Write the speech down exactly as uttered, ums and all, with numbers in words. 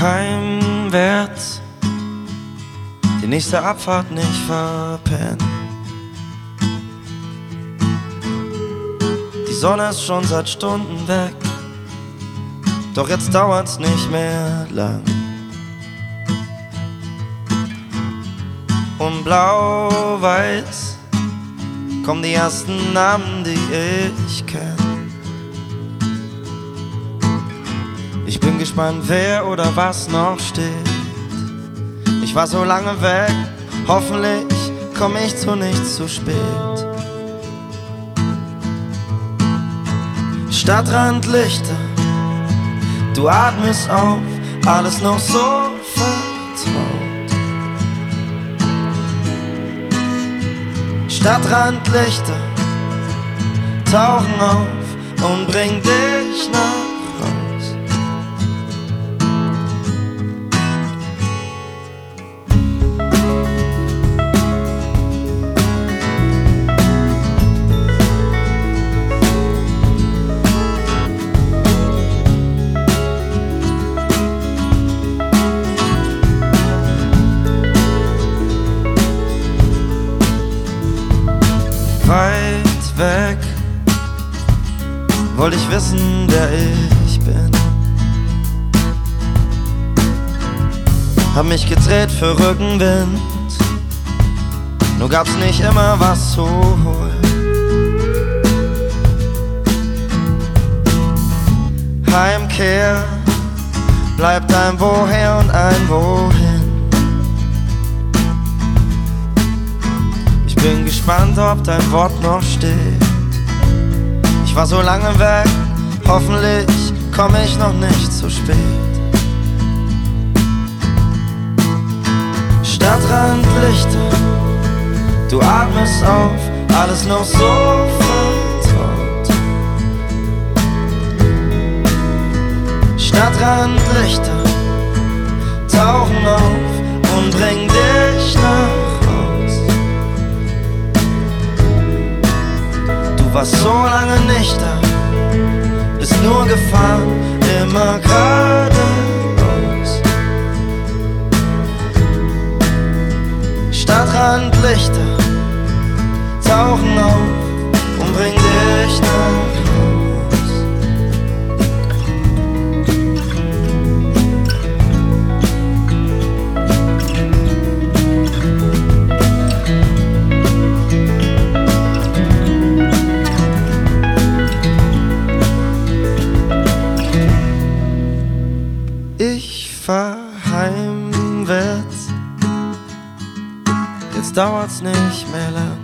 heimwärts, die nächste Abfahrt nicht verpennen. Die Sonne ist schon seit Stunden weg, doch jetzt dauert's nicht mehr lang. Und blau-weiß kommen die ersten Namen, die ich kenn. Ich bin gespannt, wer oder was noch steht. Ich war so lange weg, hoffentlich komm ich zu nichts zu spät. Stadtrandlichter, du atmest auf, alles noch so vertraut. Stadtrandlichter tauchen auf und bringen dich nach raus. Weit weg wollte ich wissen, wer ich bin. Hab mich gedreht für Rückenwind, nur gab's nicht immer was zu holen. Heimkehr bleibt ein Woher und ein Wohin. Bin gespannt, ob dein Wort noch steht. Ich war so lange weg, hoffentlich komm ich noch nicht zu spät. Stadtrandlichter, du atmest auf, alles noch so vertraut. Stadtrandlichter tauchen auf und bringen dich nach. Du warst so lange nicht da, bist nur gefahren, immer geradeaus. Stadtrandlichter tauchen auf und bringen dich nach Haus. Ich fahr heimwärts, jetzt dauert's nicht mehr lang.